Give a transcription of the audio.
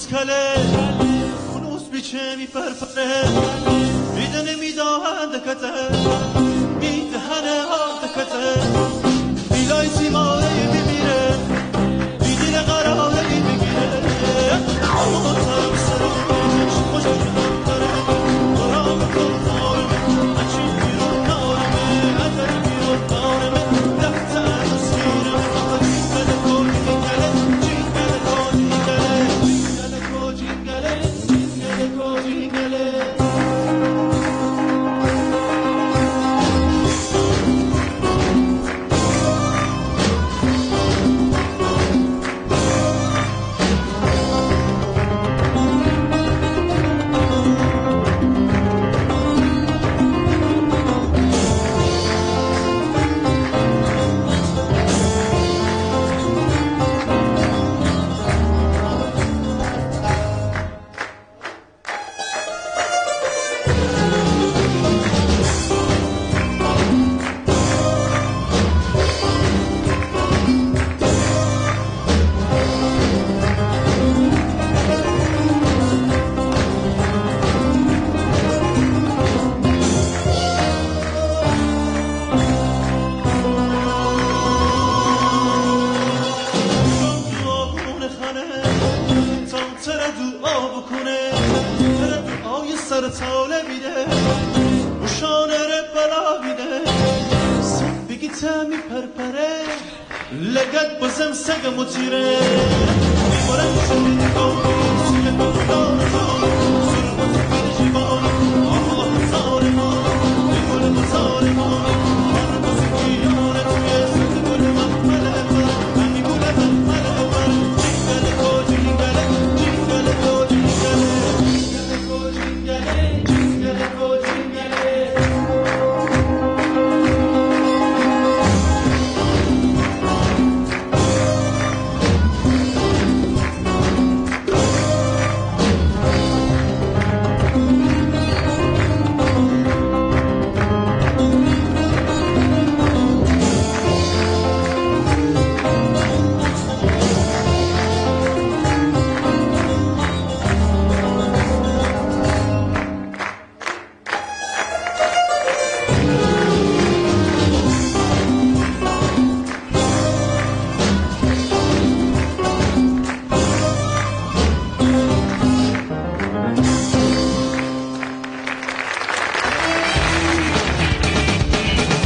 کله خونوس بیچه میپرپره میدنه میداهن دکته میدهنه ها دکته بیلای سیماره میمیره بیدین قراره میگیره مطرم سرش خوش جهان داره قرام کن آرمه اچی بیرون نارمه ادر بیرون نارمه دفت عروسیرمه جینگله کو جینگله جینگله کو جینگله جینگله کو جینگله لگت بازم سگم و تیره میبارم شدید کن سیگه کن دارم